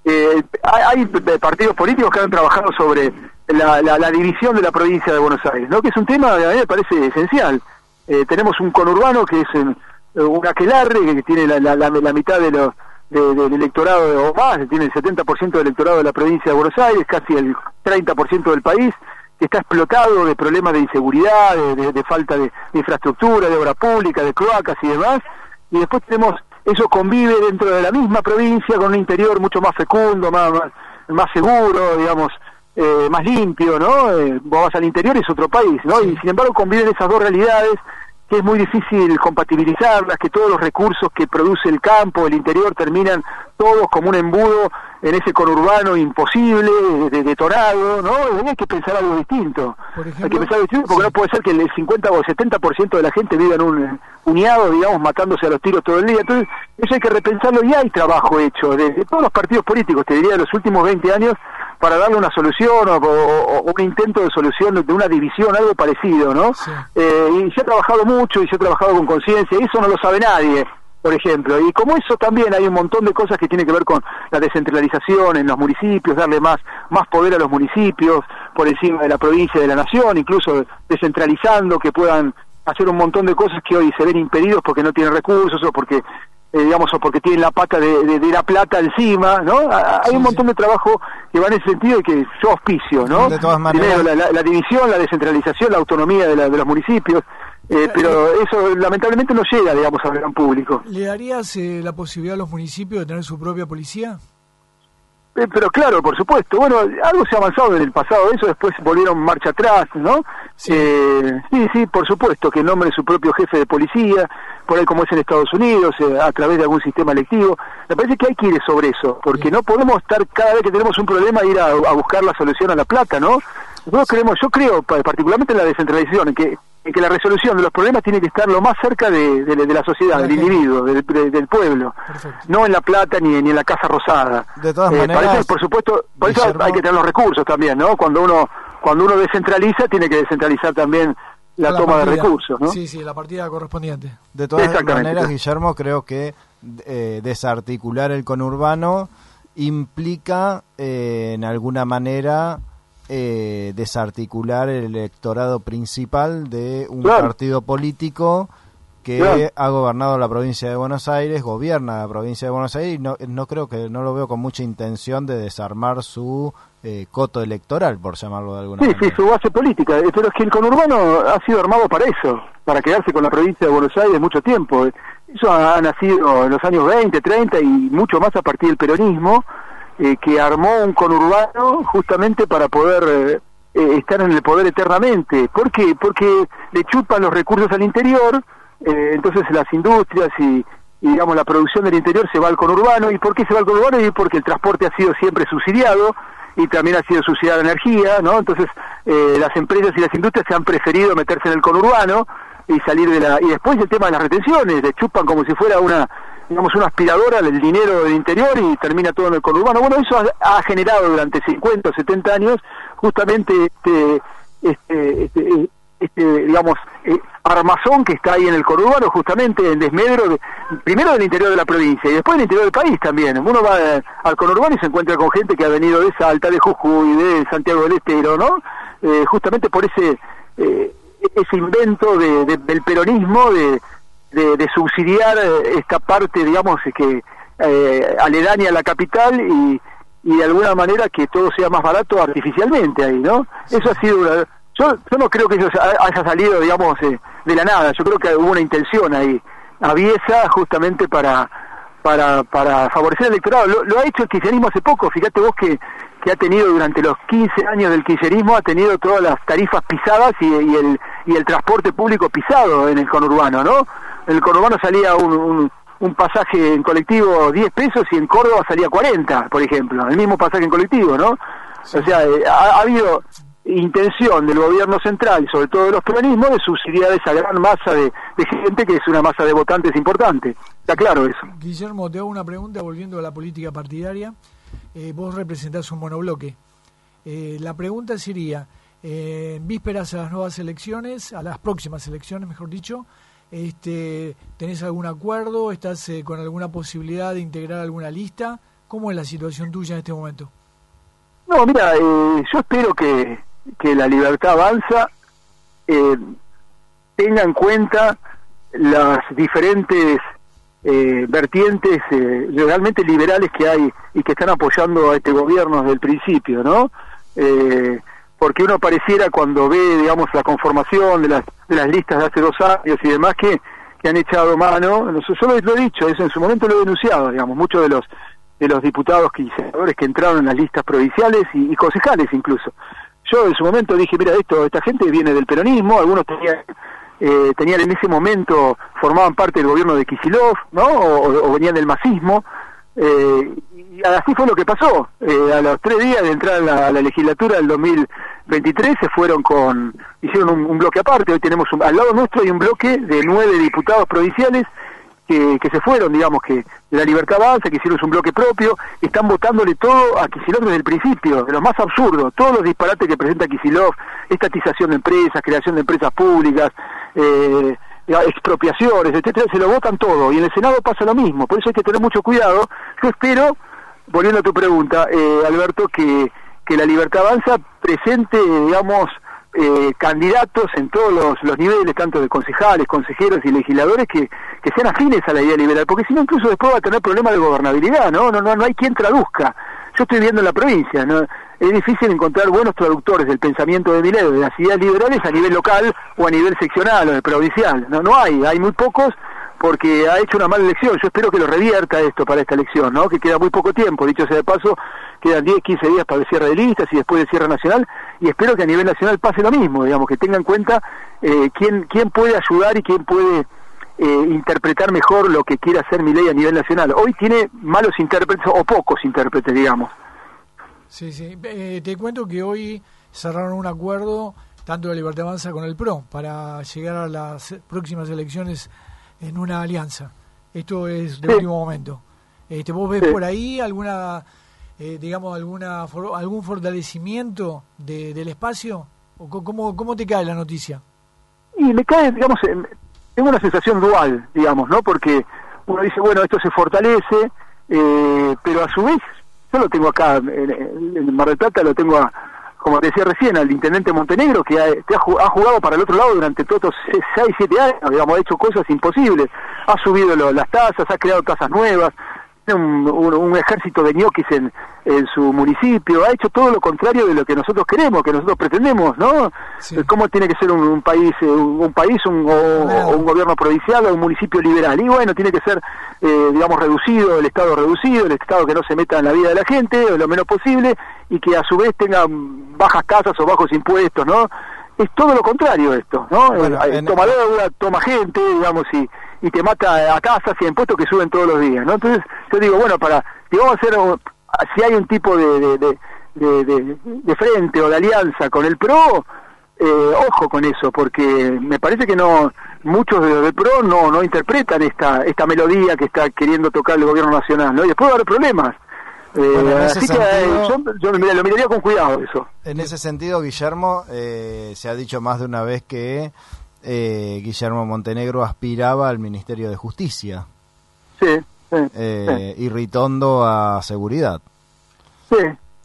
hay partidos políticos que han trabajado sobre la división de la provincia de Buenos Aires, ¿no? Que es un tema que a mí me parece esencial. Tenemos un conurbano que es un aquelarre que tiene la mitad del electorado, o más, tiene el 70% del electorado de la provincia de Buenos Aires, casi el 30% del país, que está explotado de problemas de inseguridad, de falta de infraestructura, de obra pública, de cloacas y demás. Y después eso convive dentro de la misma provincia con un interior mucho más fecundo, más seguro, digamos, más limpio, ¿no? Vos vas al interior y es otro país, ¿no? Y sin embargo conviven esas dos realidades, que es muy difícil compatibilizarlas, que todos los recursos que produce el campo, el interior, terminan todos como un embudo en ese conurbano imposible, detonado, ¿no? Y hay que pensar algo distinto. Hay que pensar algo distinto, porque no puede ser que el 50 o el 70% de la gente viva en un uniado, digamos, matándose a los tiros todo el día. Entonces, eso hay que repensarlo, y hay trabajo hecho de todos los partidos políticos, te diría, de los últimos 20 años, para darle una solución o un intento de solución de una división, algo parecido, ¿no? Sí. Y se ha trabajado mucho y se ha trabajado con conciencia, y eso no lo sabe nadie. por ejemplo. Y como eso también hay un montón de cosas que tienen que ver con la descentralización en los municipios, darle más poder a los municipios por encima de la provincia y de la nación, incluso descentralizando, que puedan hacer un montón de cosas que hoy se ven impedidos porque no tienen recursos o porque o porque tienen la pata de la plata encima, ¿no? Hay un montón de trabajo que va en ese sentido y que yo auspicio, ¿no? De todas maneras, primero la división, la descentralización, la autonomía de los municipios, pero eso lamentablemente no llega, digamos, al gran público. ¿Le darías la posibilidad a los municipios de tener su propia policía? Pero claro, por supuesto. Bueno, algo se ha avanzado en el pasado, eso después volvieron marcha atrás, ¿no? Sí. Sí, por supuesto, que nombre su propio jefe de policía, por ahí como es en Estados Unidos, a través de algún sistema electivo. Me parece que hay que ir sobre eso, porque no podemos estar cada vez que tenemos un problema ir a buscar la solución a La Plata, ¿no? Yo creo particularmente en la descentralización, en que la resolución de los problemas tiene que estar lo más cerca de la sociedad, del individuo, del pueblo. Perfecto. No en La Plata ni en la Casa Rosada. De todas maneras, parece, por supuesto, por eso hay que tener los recursos también, ¿no? Cuando uno descentraliza, tiene que descentralizar también la toma de recursos, ¿no? Sí, la partida correspondiente. De todas maneras, Guillermo, creo que desarticular el conurbano implica en alguna manera desarticular el electorado principal de un partido político que ha gobernado la provincia de Buenos Aires, gobierna la provincia de Buenos Aires, y no lo veo con mucha intención de desarmar su coto electoral, por llamarlo de alguna manera. Sí, su base política, pero es que el conurbano ha sido armado para eso, para quedarse con la provincia de Buenos Aires mucho tiempo. Eso ha nacido en los años 20, 30 y mucho más a partir del peronismo, que armó un conurbano justamente para poder estar en el poder eternamente. ¿Por qué? Porque le chupan los recursos al interior, entonces las industrias y digamos la producción del interior se va al conurbano. ¿Y por qué se va al conurbano? Y porque el transporte ha sido siempre subsidiado y también ha sido subsidiada la energía, ¿no? Entonces las empresas y las industrias se han preferido meterse en el conurbano y salir y después el tema de las retenciones, le chupan como si fuera una aspiradora del dinero del interior y termina todo en el conurbano. Bueno, eso ha generado durante 50 o 70 años justamente digamos, armazón que está ahí en el conurbano, justamente en desmedro, primero del interior de la provincia y después del interior del país también. Uno va al conurbano y se encuentra con gente que ha venido de Salta, de Jujuy, de Santiago del Estero, ¿no? Justamente por ese invento del peronismo de subsidiar esta parte, digamos, que aledaña a la capital y de alguna manera que todo sea más barato artificialmente ahí, ¿no? Sí. Eso ha sido yo no creo que eso haya salido, digamos, de la nada. Yo creo que hubo una intención ahí aviesa justamente para favorecer el electorado. Lo ha hecho el kirchnerismo hace poco. Fíjate vos que ha tenido durante los 15 años del kirchnerismo, ha tenido todas las tarifas pisadas y el transporte público pisado en el conurbano, ¿no? En el conurbano salía un pasaje en colectivo 10 pesos y en Córdoba salía 40, por ejemplo, el mismo pasaje en colectivo, ¿no? Sí. O sea, ha habido intención del gobierno central y sobre todo de los peronismos de subsidiar esa gran masa de gente que es una masa de votantes importante. Está claro eso. Guillermo, te hago una pregunta volviendo a la política partidaria. Vos representás un monobloque. La pregunta sería, en vísperas a las nuevas elecciones, a las próximas elecciones, mejor dicho, ¿tenés algún acuerdo? ¿Estás con alguna posibilidad de integrar alguna lista? ¿Cómo es la situación tuya en este momento? No, mira, yo espero que la Libertad Avanza tenga en cuenta las diferentes vertientes realmente liberales que hay y que están apoyando a este gobierno desde el principio, ¿no? Porque uno pareciera cuando ve, digamos, la conformación de las listas de hace 2 años y demás que han echado mano. Yo lo he dicho, eso en su momento lo he denunciado, digamos, muchos de los diputados y senadores que entraron en las listas provinciales y concejales incluso. Yo en su momento dije, mira, esta gente viene del peronismo, algunos tenían en ese momento, formaban parte del gobierno de Kicillof, ¿no? O venían del masismo, y así fue lo que pasó. A los 3 días de entrar a la legislatura del 2023 hicieron un bloque aparte. Hoy tenemos al lado nuestro hay un bloque de 9 diputados provinciales que se fueron, digamos, que de la Libertad Avanza, que hicieron un bloque propio, están votándole todo a Kicillof desde el principio, de lo más absurdo, todos los disparates que presenta Kicillof, estatización de empresas, creación de empresas públicas, expropiaciones, etcétera, se lo votan todo, y en el Senado pasa lo mismo, por eso hay que tener mucho cuidado. Yo espero, volviendo a tu pregunta, Alberto, que la Libertad Avanza presente, digamos, candidatos en todos los niveles, tanto de concejales, consejeros y legisladores, que sean afines a la idea liberal, porque si no incluso después va a tener problemas de gobernabilidad, no hay quien traduzca. Yo estoy viendo en la provincia, ¿no? Es difícil encontrar buenos traductores del pensamiento de Milei, de las ideas liberales a nivel local o a nivel seccional o provincial. No hay muy pocos, porque ha hecho una mala elección. Yo espero que lo revierta esto para esta elección, ¿no? Que queda muy poco tiempo, dicho sea de paso, quedan 10, 15 días para el cierre de listas y después el cierre nacional, y espero que a nivel nacional pase lo mismo, digamos, que tengan en cuenta quién puede ayudar y quién puede interpretar mejor lo que quiere hacer Milei a nivel nacional. Hoy tiene malos intérpretes o pocos intérpretes, digamos. Sí. Te cuento que hoy cerraron un acuerdo, tanto de Libertad Avanza con el PRO, para llegar a las próximas elecciones en una alianza. Esto es de último momento. ¿Vos ves por ahí alguna, algún fortalecimiento del espacio? ¿O cómo te cae la noticia? Y me cae, digamos, tengo una sensación dual, digamos, ¿no? Porque uno dice, bueno, esto se fortalece, pero a su vez, yo lo tengo acá, en Mar del Plata lo tengo como te decía recién, al intendente Montenegro, que ha jugado para el otro lado durante todos 6, 7 años, digamos, ha hecho cosas imposibles, ha subido las tasas, ha creado tasas nuevas, tiene un ejército de ñoquis en su municipio, ha hecho todo lo contrario de lo que nosotros queremos, que nosotros pretendemos, ¿no? Sí. ¿Cómo tiene que ser un país, un gobierno provincial o un municipio liberal? Y bueno, tiene que ser, digamos, reducido, el Estado que no se meta en la vida de la gente, lo menos posible, y que a su vez tenga bajas tasas o bajos impuestos, ¿no? Es todo lo contrario esto, ¿no? Bueno, toma deuda, toma gente, digamos, y te mata a tasas y a impuestos que suben todos los días, ¿no? Entonces, yo digo, bueno, si vamos a hacer, si hay un tipo de frente o de alianza con el PRO, ojo con eso, porque me parece que muchos de los del PRO no interpretan esta melodía que está queriendo tocar el gobierno nacional, ¿no? Y después va a haber problemas. Así que yo lo miraría con cuidado eso. En ese sentido, Guillermo, se ha dicho más de una vez que Guillermo Montenegro aspiraba al Ministerio de Justicia. Sí. Y Ritondo a Seguridad. Sí.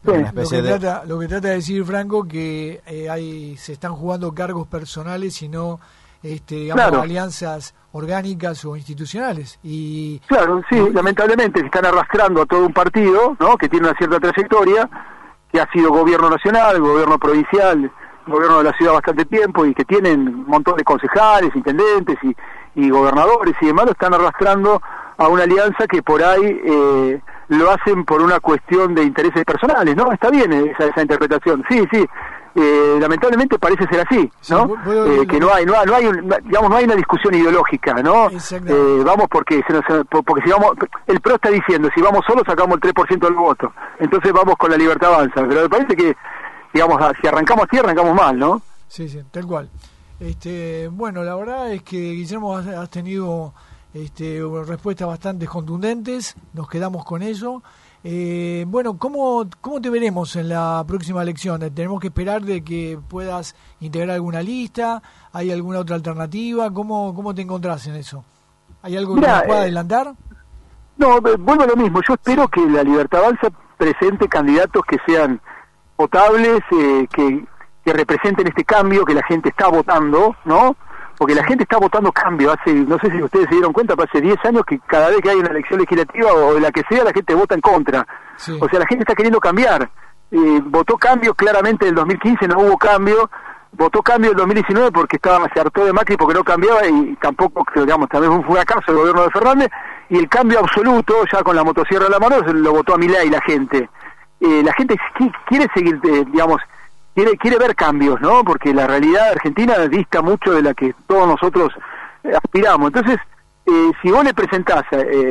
Lo que trata de decir Franco, que se están jugando cargos personales y no alianzas orgánicas o institucionales. Claro, sí, lamentablemente se están arrastrando a todo un partido, ¿no? Que tiene una cierta trayectoria, que ha sido gobierno nacional, gobierno provincial, gobierno de la ciudad bastante tiempo, y que tienen un montón de concejales, intendentes y gobernadores y demás, lo están arrastrando a una alianza que por ahí lo hacen por una cuestión de intereses personales, ¿no? Está bien esa interpretación, sí. Lamentablemente parece ser así, ¿no? Que no hay una discusión ideológica, ¿no? Vamos porque si vamos, el PRO está diciendo, si vamos solos sacamos el 3% del voto, entonces vamos con la Libertad Avanza, pero me parece que, digamos, si arrancamos así, arrancamos mal, ¿no? Sí, tal cual. Bueno, la verdad es que, Guillermo, has tenido respuestas bastante contundentes, nos quedamos con eso. Bueno, ¿cómo te veremos en la próxima elección? ¿Tenemos que esperar de que puedas integrar alguna lista? ¿Hay alguna otra alternativa? ¿Cómo te encontrás en eso? ¿Hay algo que nos pueda adelantar? No, vuelvo a lo mismo. Yo espero que la Libertad Avanza presente candidatos que sean votables, que representen este cambio que la gente está votando, ¿no? Porque la gente está votando cambio. No sé si ustedes se dieron cuenta, pero hace 10 años que cada vez que hay una elección legislativa o de la que sea, la gente vota en contra. Sí. O sea, la gente está queriendo cambiar. Votó cambio claramente en el 2015, no hubo cambio. Votó cambio en el 2019 porque se hartó de Macri porque no cambiaba, y tampoco, digamos, también fue un fracaso el gobierno de Fernández. Y el cambio absoluto, ya con la motosierra en la mano, lo votó a Milei la gente. La gente quiere seguir, digamos, quiere ver cambios, ¿no? Porque la realidad argentina dista mucho de la que todos nosotros aspiramos. Entonces, si vos le presentás,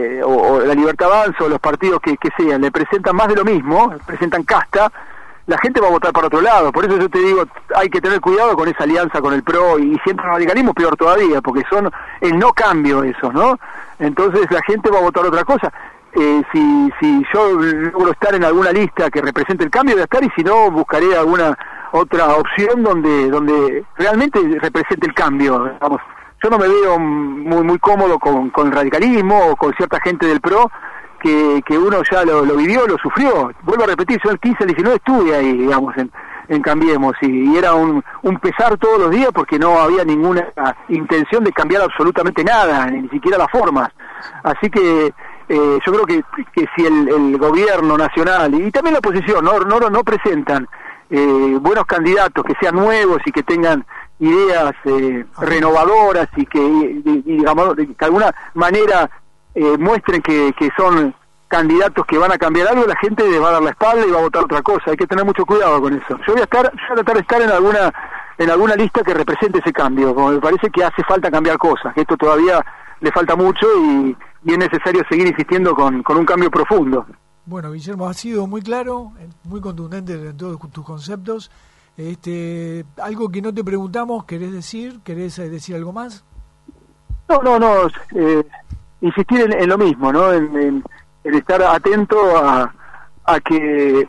o la Libertad Avanza o los partidos que sean, le presentan más de lo mismo, presentan casta, la gente va a votar para otro lado. Por eso yo te digo, hay que tener cuidado con esa alianza con el PRO, y siempre el radicalismo peor todavía, porque son el no cambio esos, ¿no? Entonces la gente va a votar otra cosa. Si yo logro estar en alguna lista que represente el cambio, voy a estar, y si no, buscaré alguna otra opción donde realmente represente el cambio, digamos, yo no me veo muy cómodo con el radicalismo o con cierta gente del PRO que uno ya lo vivió, lo sufrió. Vuelvo a repetir, yo el 15 al 19 estuve ahí, digamos, en Cambiemos, y era un pesar todos los días porque no había ninguna intención de cambiar absolutamente nada, ni siquiera las formas. Así que yo creo que si el gobierno nacional y también la oposición no presentan buenos candidatos que sean nuevos y que tengan ideas renovadoras y que digamos de alguna manera muestren que son candidatos que van a cambiar algo, la gente les va a dar la espalda y va a votar otra cosa. Hay que tener mucho cuidado con eso. Yo voy a tratar de estar en alguna lista que represente ese cambio, como me parece que hace falta cambiar cosas, que esto todavía le falta mucho y es necesario seguir insistiendo con un cambio profundo. Bueno, Guillermo, ha sido muy claro, muy contundente en todos tus conceptos. Algo que no te preguntamos, ¿querés decir algo más? No, insistir en lo mismo, ¿no? En estar atento a que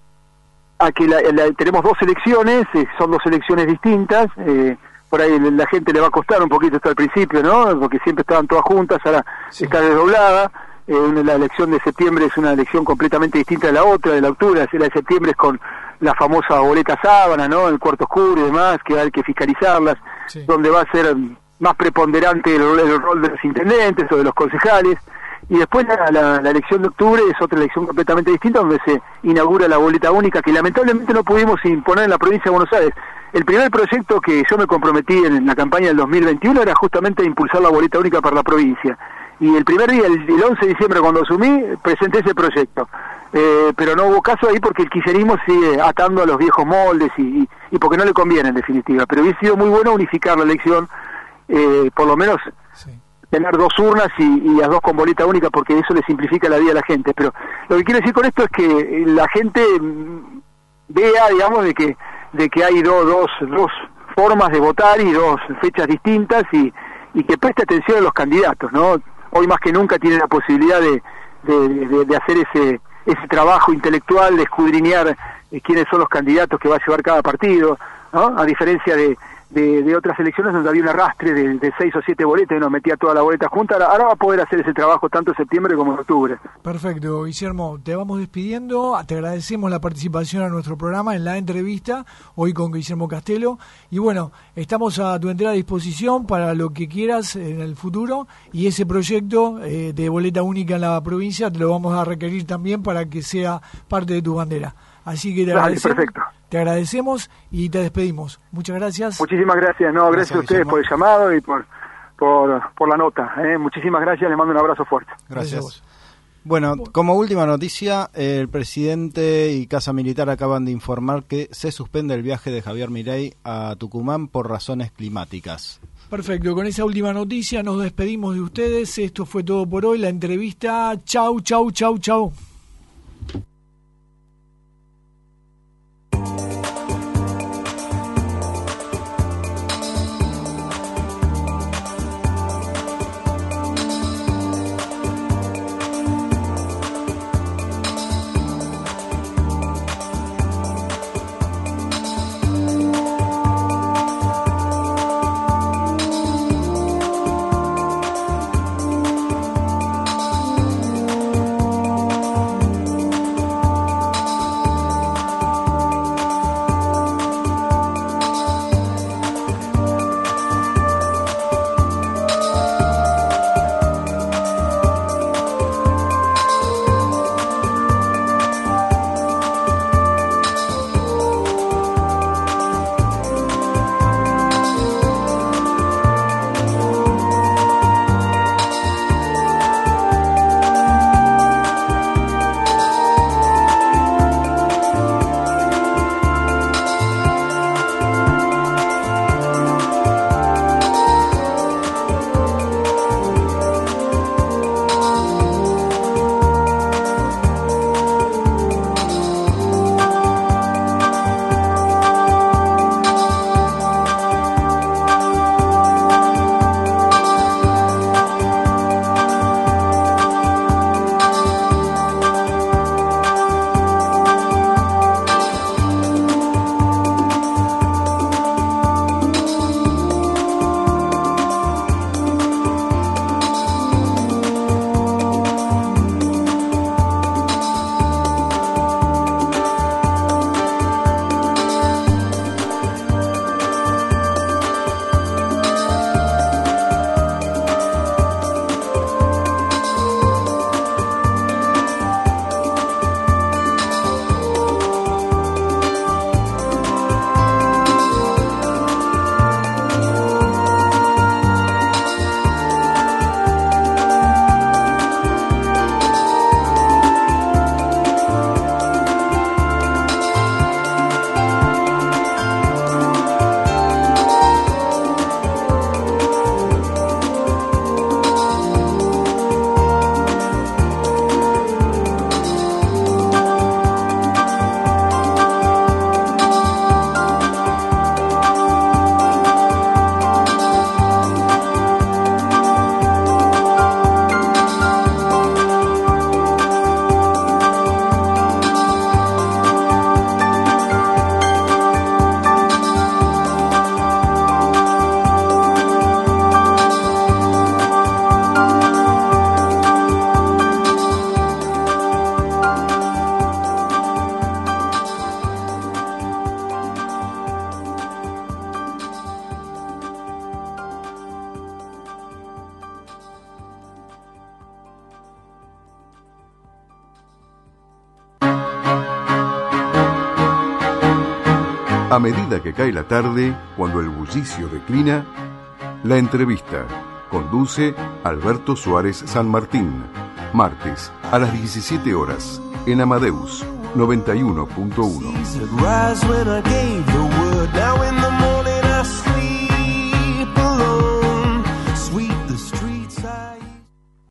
tenemos dos elecciones, son dos elecciones distintas, por ahí la gente le va a costar un poquito esto al principio, ¿no? Porque siempre estaban todas juntas, ahora sí está desdoblada. La elección de septiembre es una elección completamente distinta de la otra, de la octubre. La de septiembre es con la famosa boleta sábana, ¿no? El cuarto oscuro y demás, que hay que fiscalizarlas, donde va a ser más preponderante el rol de los intendentes o de los concejales. Y después la elección de octubre es otra elección completamente distinta, donde se inaugura la boleta única, que lamentablemente no pudimos imponer en la provincia de Buenos Aires. El primer proyecto que yo me comprometí en la campaña del 2021 era justamente impulsar la boleta única para la provincia. Y el primer día, el 11 de diciembre, cuando asumí, presenté ese proyecto. Pero no hubo caso ahí porque el kirchnerismo sigue atando a los viejos moldes y porque no le conviene, en definitiva. Pero hubiera sido muy bueno unificar la elección, por lo menos tener dos urnas y las dos con boleta única, porque eso le simplifica la vida a la gente. Pero lo que quiero decir con esto es que la gente vea, digamos, de que hay dos formas de votar y dos fechas distintas y que preste atención a los candidatos, ¿no? Hoy más que nunca tiene la posibilidad de hacer ese trabajo intelectual, de escudriñar quiénes son los candidatos que va a llevar cada partido, ¿no? A diferencia de otras elecciones donde había un arrastre de 6 o 7 boletas y uno metía toda la boleta junta. Ahora va a poder hacer ese trabajo tanto en septiembre como en octubre. Perfecto, Guillermo, te vamos despidiendo, te agradecemos la participación a nuestro programa en la entrevista, hoy con Guillermo Castelo, y bueno, estamos a tu entera disposición para lo que quieras en el futuro, y ese proyecto de boleta única en la provincia te lo vamos a requerir también para que sea parte de tu bandera. Así que te agradecemos y te despedimos. Muchas gracias. Muchísimas gracias. Gracias a ustedes por el llamado y por la nota. Muchísimas gracias. Les mando un abrazo fuerte. Gracias. Bueno, como última noticia, el presidente y Casa Militar acaban de informar que se suspende el viaje de Javier Milei a Tucumán por razones climáticas. Perfecto, con esa última noticia nos despedimos de ustedes. Esto fue todo por hoy, la entrevista. Chau. A medida que cae la tarde, cuando el bullicio declina, la entrevista. Conduce Alberto Suárez San Martín. Martes a las 17 horas en Amadeus 91.1.